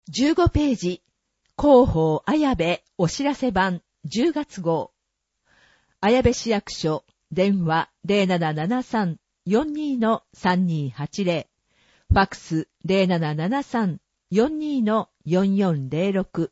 15ページ、広報綾部お知らせ版10月号。綾部市役所、電話 0773-42-3280、ファクス 0773-42-4406。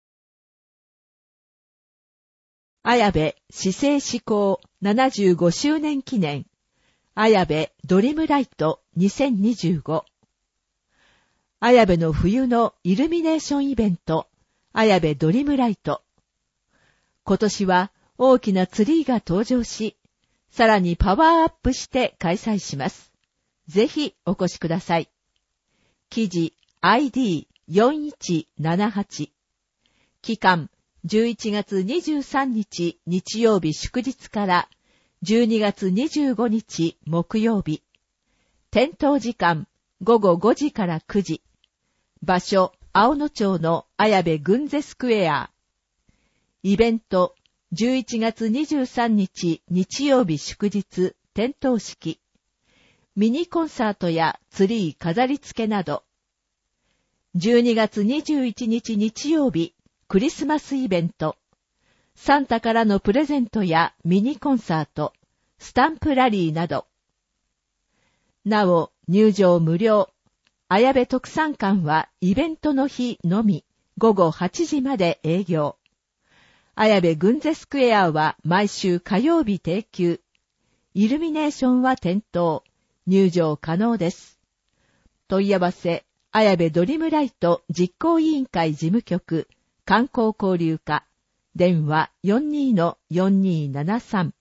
綾部市政施行75周年記念、綾部ドリムライト2025。綾部の冬のイルミネーションイベント、綾部ドリムライト。今年は大きなツリーが登場し、さらにパワーアップして開催します。ぜひお越しください。記事 ID4178。期間11月23日日曜日祝日から12月25日木曜日。点灯時間午後5時から9時。場所、青野町の綾部グンゼスクエア。イベント、11月23日日曜日祝日、点灯式。ミニコンサートやツリー飾り付けなど。12月21日日曜日、クリスマスイベント。サンタからのプレゼントやミニコンサート、スタンプラリーなど。なお、入場無料。綾部特産館はイベントの日のみ、午後8時まで営業。綾部グンゼスクエアは毎週火曜日定休。イルミネーションは点灯。入場可能です。問い合わせ、綾部ドリムライト実行委員会事務局、観光交流課、電話 42-4273。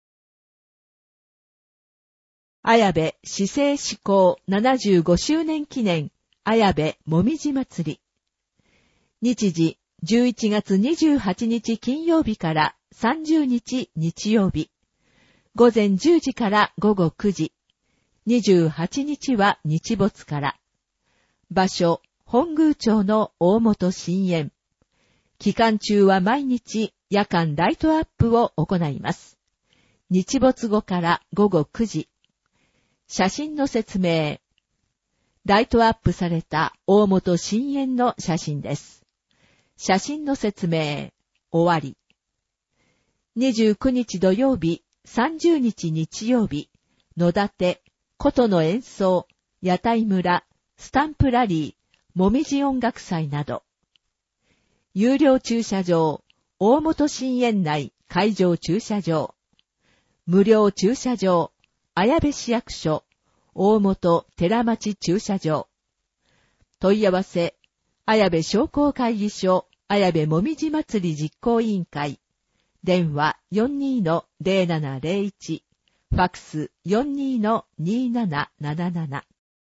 綾部市政施行75周年記念綾部もみじ祭り。日時11月28日金曜日から30日日曜日。午前10時から午後9時。28日は日没から。場所、本宮町の大本神苑。期間中は毎日夜間ライトアップを行います。日没後から午後9時。写真の説明。ライトアップされた大本神苑の写真です。写真の説明。終わり。29日土曜日、30日日曜日、野立、琴の演奏、屋台村、スタンプラリー、もみじ音楽祭など。有料駐車場、大本神苑内会場駐車場。無料駐車場、綾部市役所、大本寺町駐車場。問い合わせ、綾部商工会議所、綾部もみじ祭り実行委員会。電話 42-0701。ファクス 42-2777。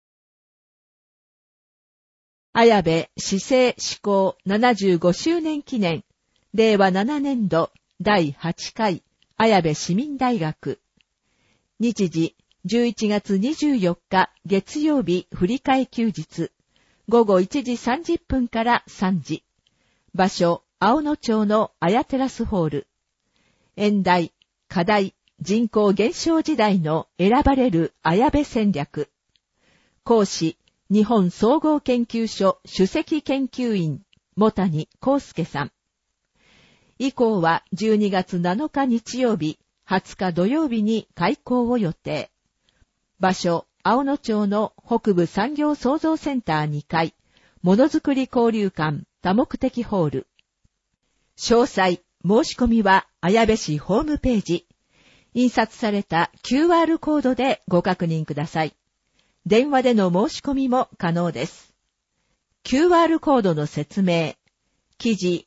綾部市政施行75周年記念、令和7年度第8回綾部市民大学。日時11月24日月曜日振り替え休日。午後1時30分から3時。場所、青野町の綾テラスホール。演題、課題、人口減少時代の選ばれる綾部戦略。講師、日本総合研究所首席研究員、茂谷康介さん。以降は12月7日日曜日、20日土曜日に開講を予定。場所、青野町の北部産業創造センター2階、ものづくり交流館多目的ホール。詳細、申し込みは綾部市ホームページ。印刷された QR コードでご確認ください。電話での申し込みも可能です。QR コードの説明。記事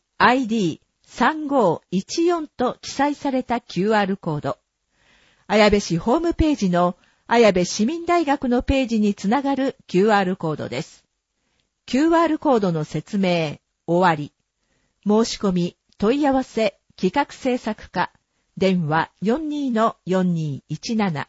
ID3514 と記載された QR コード。綾部市ホームページの綾部市民大学のページにつながる QR コードです。QR コードの説明、終わり。申し込み、問い合わせ、企画制作課、電話 42-4217。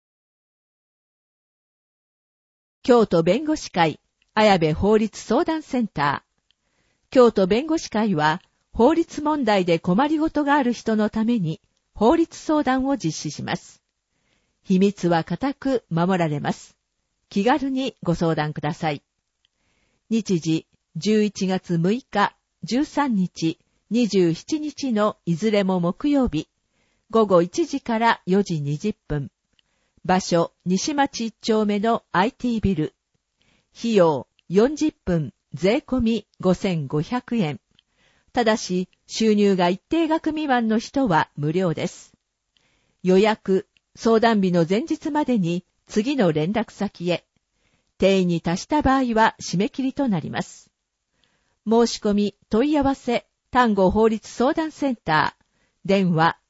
京都弁護士会、綾部法律相談センター。京都弁護士会は、法律問題で困りごとがある人のために、法律相談を実施します。秘密は固く守られます。気軽にご相談ください。日時 11月6日、13日、27日のいずれも木曜日、午後1時から4時20分。場所、西町1丁目の IT ビル。費用、40分、税込み5500円。ただし、収入が一定額未満の人は無料です。予約、相談日の前日までに次の連絡先へ。定員に達した場合は締め切りとなります。申し込み、問い合わせ、丹後法律相談センター。電話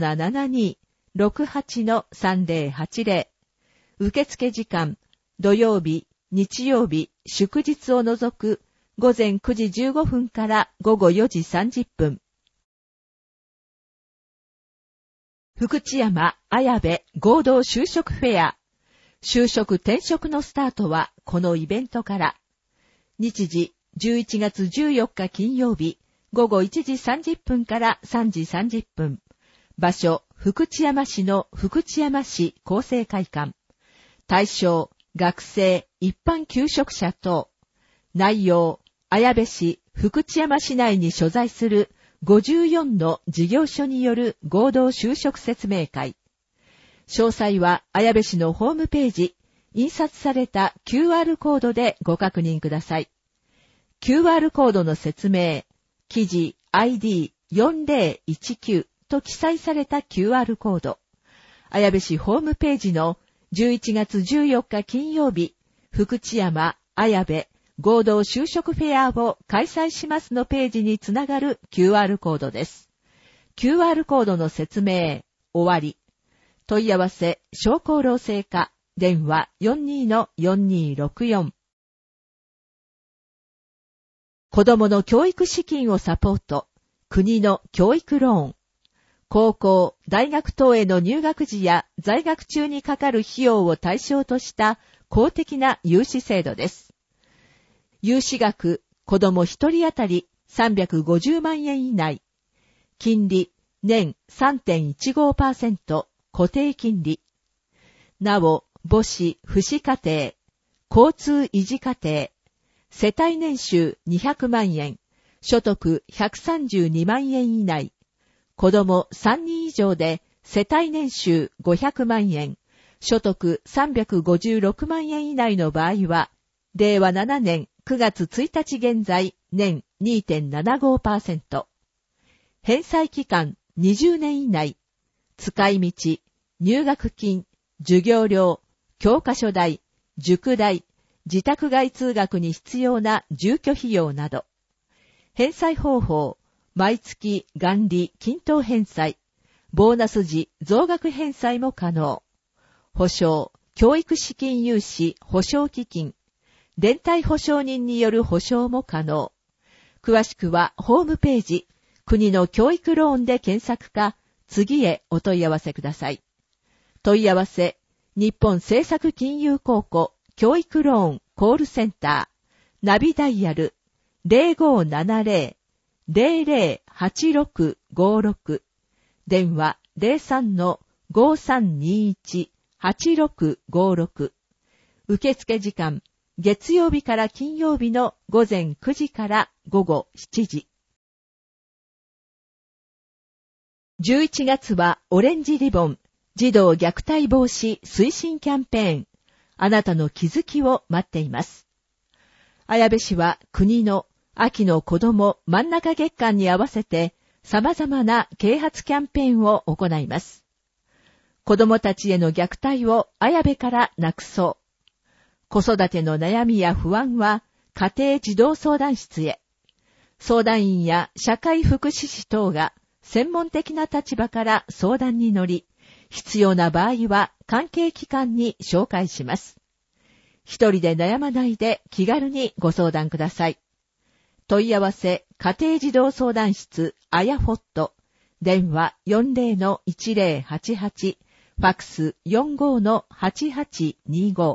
0772-68-3080。受付時間、土曜日、日曜日、祝日を除く午前9時15分から午後4時30分。福知山綾部合同就職フェア。就職転職のスタートはこのイベントから。日時11月14日金曜日午後1時30分から3時30分。場所、福知山市の福知山市厚生会館。対象、学生、一般求職者等。内容、綾部市、福知山市内に所在する54の事業所による合同就職説明会。詳細は綾部市のホームページ、印刷された QR コードでご確認ください。QR コードの説明、記事 ID4019 と記載された QR コード。綾部市ホームページの11月14日金曜日、福知山綾部合同就職フェアを開催しますのページにつながる QR コードです。QR コードの説明、終わり。問い合わせ、商工労政課、電話 42-4264。子供の教育資金をサポート、国の教育ローン。高校、大学等への入学時や在学中にかかる費用を対象とした公的な融資制度です。融資額、子供1人当たり350万円以内。金利、年 3.15% 固定金利。なお、母子、父子家庭、交通維持家庭、世帯年収200万円、所得132万円以内。子供3人以上で世帯年収500万円、所得356万円以内の場合は、令和7年9月1日現在年 2.75%。返済期間20年以内。使い道、入学金、授業料、教科書代、塾代、自宅外通学に必要な住居費用など。返済方法、毎月元利均等返済、ボーナス時増額返済も可能。保証、教育資金融資保証基金、連帯保証人による保証も可能。詳しくはホームページ、国の教育ローンで検索か、次へお問い合わせください。問い合わせ、日本政策金融公庫教育ローンコールセンター、ナビダイヤル 0570-008656、電話 03-5321-8656。受付時間、月曜日から金曜日の午前9時から午後7時。11月はオレンジリボン、児童虐待防止推進キャンペーン。あなたの気づきを待っています。綾部市は国の秋の子ども真ん中月間に合わせて様々な啓発キャンペーンを行います。子どもたちへの虐待を綾部からなくそう。子育ての悩みや不安は家庭児童相談室へ。相談員や社会福祉士等が専門的な立場から相談に乗り、必要な場合は関係機関に紹介します。一人で悩まないで気軽にご相談ください。問い合わせ、家庭児童相談室、あやフォット、電話 40-1088、ファックス 45-8825。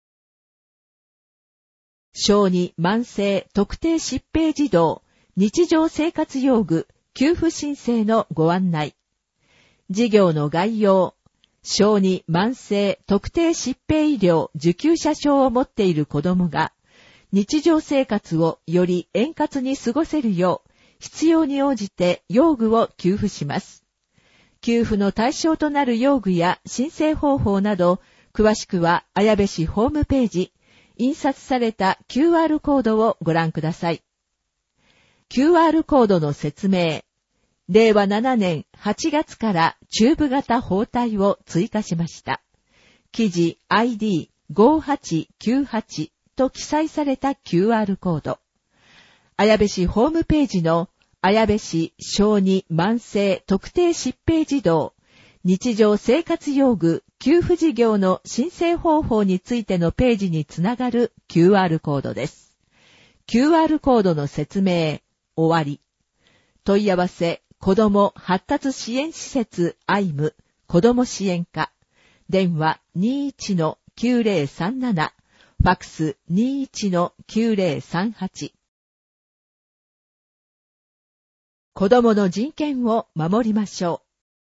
小児慢性特定疾病児童、日常生活用具、給付申請のご案内。事業の概要、小児慢性特定疾病医療受給者証を持っている子どもが、 日常生活をより円滑に過ごせるよう、必要に応じて用具を給付します。給付の対象となる用具や申請方法など、詳しくは綾部市ホームページ、印刷された QR コードをご覧ください。QR コードの説明。令和7年8月からチューブ型包帯を追加しました。記事 ID5898 と記載された QR コード。綾部市ホームページの綾部市小児慢性特定疾病児童日常生活用具給付事業の申請方法についてのページにつながる QR コードです。QR コードの説明、終わり。問い合わせ、子ども発達支援施設アイム子ども支援課。電話 21-9037。ファックス 21-9038。子どもの人権を守りましょう。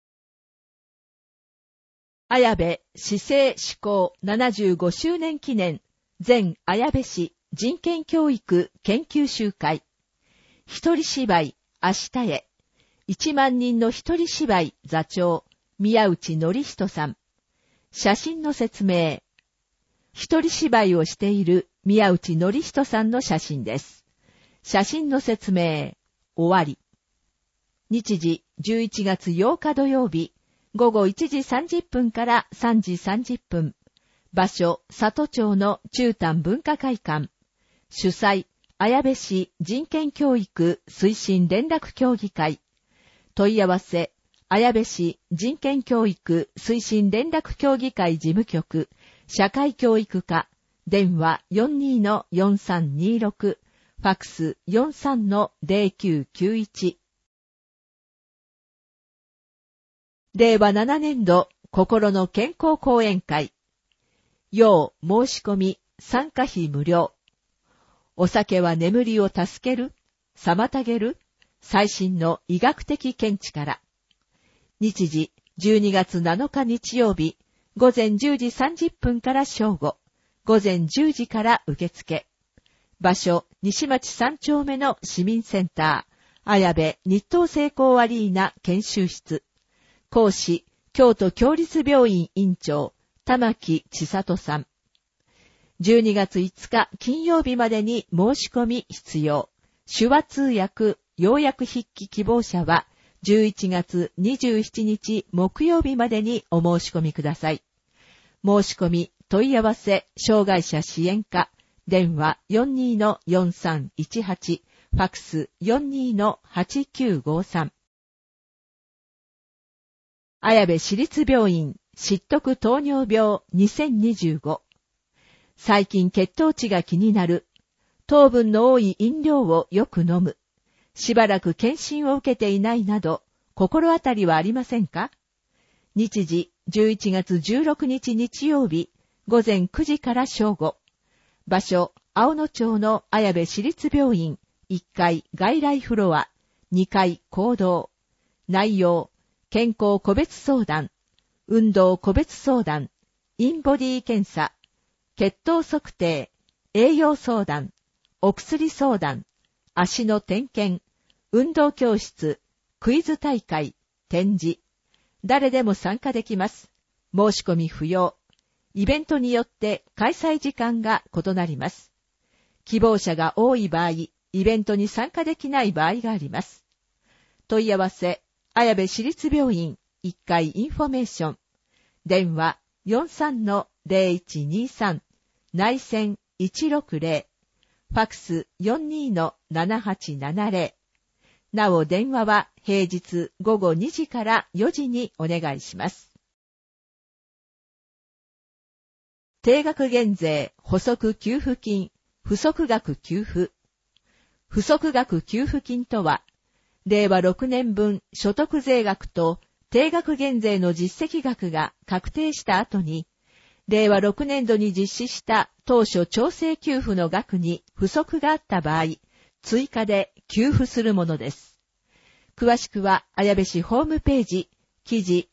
綾部市政施行75周年記念全綾部市人権教育研究集会。一人芝居明日へ。1万人の一人芝居座長宮内則人さん。写真の説明。一人芝居をしている宮内則人さんの写真です。写真の説明。終わり。日時11月8日土曜日、午後1時30分から3時30分。場所、里町の中丹文化会館。主催、綾部市人権教育推進連絡協議会。問い合わせ、綾部市人権教育推進連絡協議会事務局、社会教育課、電話 42-4326、ファックス 43-0991。令和7年度心の健康講演会。要申し込み参加費無料。お酒は眠りを助ける、妨げる、最新の医学的見地から。日時12月7日日曜日、午前10時30分から正午、午前10時から受付。場所、西町3丁目の市民センター、綾部日東成功アリーナ研修室。講師、京都共立病院院長、玉木千里さん。12月5日金曜日までに申し込み必要。手話通訳、要約筆記希望者は、11月27日木曜日までにお申し込みください。申し込み、問い合わせ、障害者支援課、電話 42-4318、ファックス 42-8953。綾部市立病院失得糖尿病2025。最近血糖値が気になる。糖分の多い飲料をよく飲む。しばらく検診を受けていないなど、心当たりはありませんか？日時11月16日日曜日、午前9時から正午。場所、青野町の綾部市立病院、1階外来フロア、2階講堂。内容、健康個別相談、運動個別相談、インボディ検査、血糖測定、栄養相談、お薬相談、足の点検、運動教室、クイズ大会、展示。誰でも参加できます。申し込み不要。イベントによって開催時間が異なります。希望者が多い場合、イベントに参加できない場合があります。問い合わせ、綾部市立病院1階インフォメーション。電話 43-0123 内線160。ファックス 42-7870。なお電話は平日午後2時から4時にお願いします。定額減税補足給付金不足額給付。不足額給付金とは、令和6年分所得税額と定額減税の実績額が確定した後に、令和6年度に実施した当初調整給付の額に不足があった場合、追加で給付するものです。詳しくは綾部市ホームページ、記事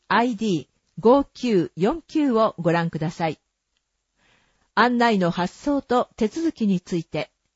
ID5949 をご覧ください。案内の発送と手続きについて、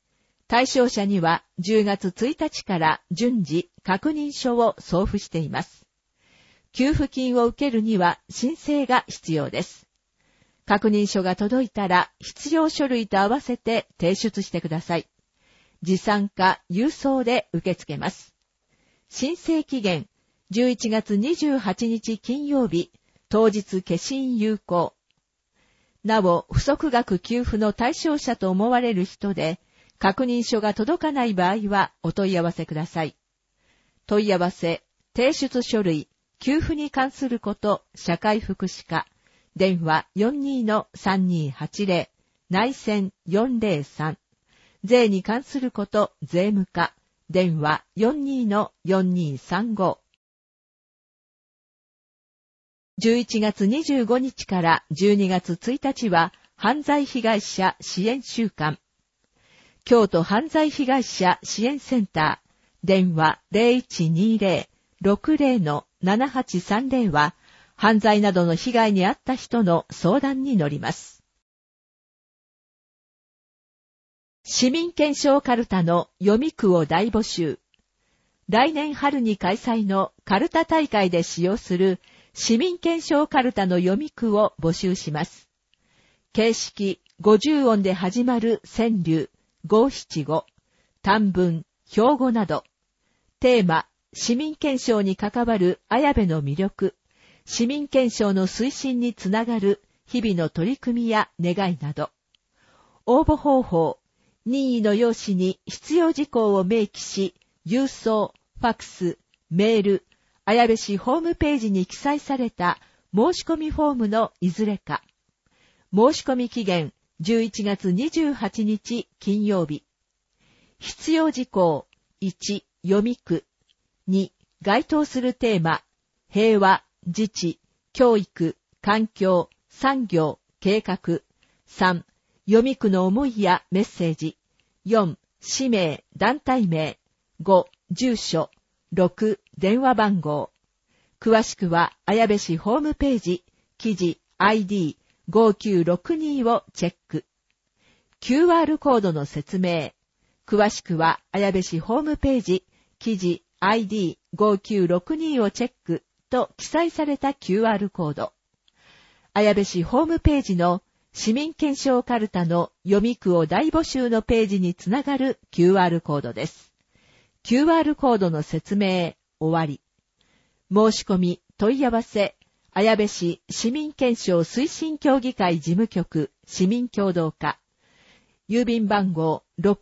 対象者には10月1日から順次確認書を送付しています。給付金を受けるには申請が必要です。確認書が届いたら必要書類と合わせて提出してください。持参か郵送で受け付けます。申請期限11月28日金曜日、当日消印有効。なお、不足額給付の対象者と思われる人で、確認書が届かない場合はお問い合わせください。問い合わせ、提出書類、給付に関すること、社会福祉課、電話 42-3280、内線403、税に関すること、税務課、電話 42-4235。11月25日から12月1日は犯罪被害者支援週間。京都犯罪被害者支援センター、電話 0120-60-7830 は、犯罪などの被害に遭った人の相談に乗ります。市民検証カルタの読み句を大募集。来年春に開催のカルタ大会で使用する市民検証カルタの読み句を募集します。形式50音で始まる川柳、五七五、短文、標語など。テーマ、市民検証に関わる綾部の魅力、市民検証の推進につながる日々の取り組みや願いなど。応募方法、任意の用紙に必要事項を明記し、郵送、ファクス、メール、綾部市ホームページに記載された申し込みフォームのいずれか。申し込み期限11月28日金曜日。必要事項1、読み句。2、該当するテーマ、平和、自治、教育、環境、産業、計画。3、読み句の思いやメッセージ。4、氏名、団体名。5、住所。6、電話番号。詳しくは、綾部市ホームページ、記事 ID5962 をチェック。QR コードの説明。詳しくは、綾部市ホームページ、記事 ID5962 をチェックと記載された QR コード。綾部市ホームページの市民検証カルタの読み句を大募集のページにつながる QR コードです。QR コードの説明、終わり。申し込み、問い合わせ、綾部市市民検証推進協議会事務局市民協働課。郵便番号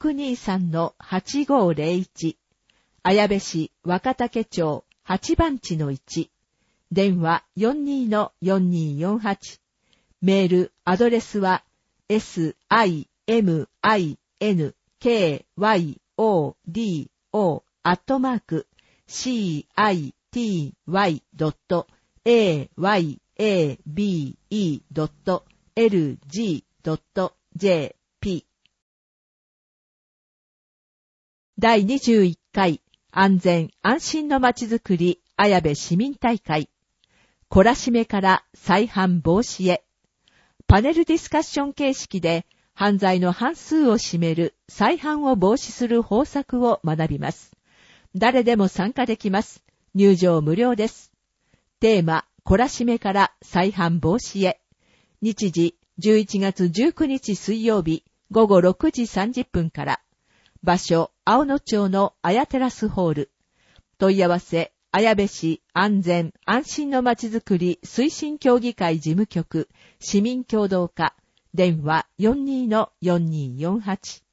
623-8501。綾部市若竹町8番地の1。電話 42-4248。メール、アドレスは simino.city.yabe.lg.jp。 第21回安全安心のまちづくり綾部市民大会。懲らしめから再犯防止へ。パネルディスカッション形式で犯罪の半数を占める再犯を防止する方策を学びます。誰でも参加できます。入場無料です。テーマ、懲らしめから再犯防止へ。日時、11月19日水曜日午後6時30分から。場所、青野町のあやテラスホール。問い合わせ、綾部市安全安心のまちづくり推進協議会事務局市民協働課。電話 42-4248。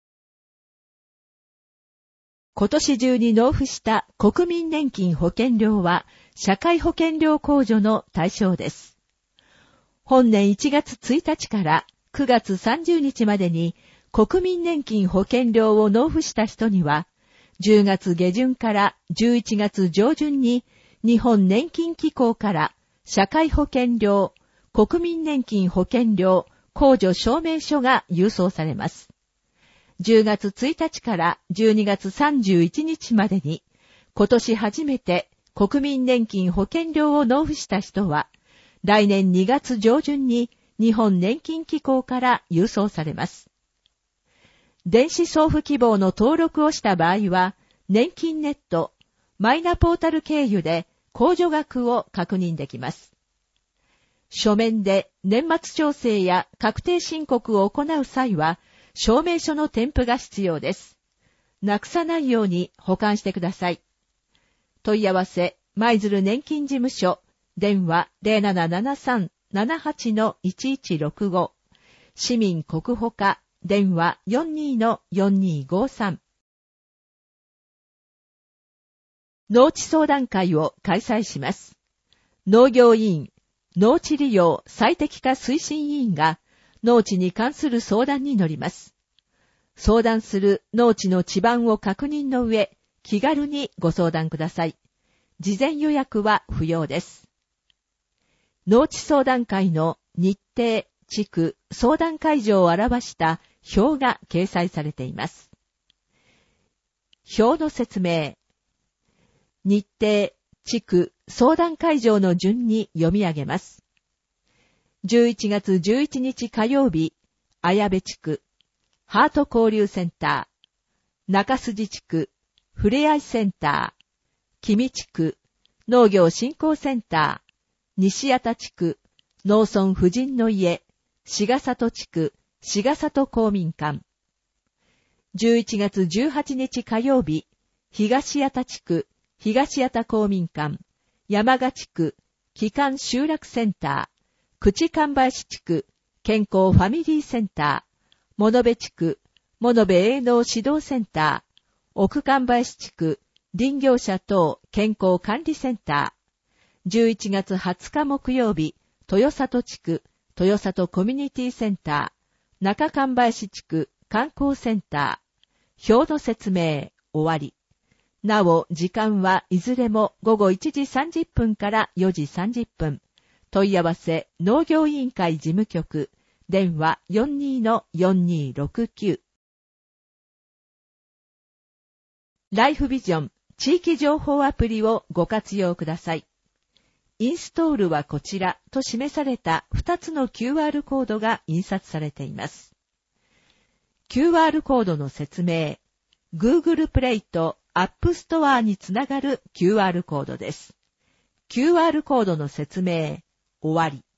今年中に納付した国民年金保険料は社会保険料控除の対象です。本年1月1日から9月30日までに国民年金保険料を納付した人には、10月下旬から11月上旬に日本年金機構から社会保険料、国民年金保険料控除証明書が郵送されます。10月1日から12月31日までに今年初めて国民年金保険料を納付した人は、来年2月上旬に日本年金機構から郵送されます。 電子送付希望の登録をした場合は、年金ネット、マイナポータル経由で控除額を確認できます。書面で年末調整や確定申告を行う際は、証明書の添付が必要です。なくさないように保管してください。問い合わせ、舞鶴年金事務所、電話 0773-78-1165、市民国保課、電話 42-4253。農地相談会を開催します。農業委員、農地利用最適化推進委員が農地に関する相談に乗ります。相談する農地の地盤を確認の上、気軽にご相談ください。事前予約は不要です。農地相談会の日程、地区、相談会場を表した表が掲載されています。表の説明。日程、地区、相談会場の順に読み上げます。11月11日火曜日、綾部地区、ハート交流センター、中筋地区、ふれあいセンター、君地区、農業振興センター、西谷田地区、農村婦人の家、志賀里地区、志賀里公民館。11月18日火曜日、東谷田地区、東谷田公民館、山賀地区、帰還集落センター、口神林地区、健康ファミリーセンター、物部地区、物部営農指導センター、奥神林地区、林業者等健康管理センター、11月20日木曜日、豊里地区、豊里コミュニティセンター、中神林地区観光センター、表の説明、終わり。なお、時間はいずれも午後1時30分から4時30分。問い合わせ、農業委員会事務局、電話 42-4269。ライフビジョン地域情報アプリをご活用ください。インストールはこちらと示された2つの QR コードが印刷されています。QR コードの説明、Google プレイとApp Store につながる QR コードです。QR コードの説明、終わり。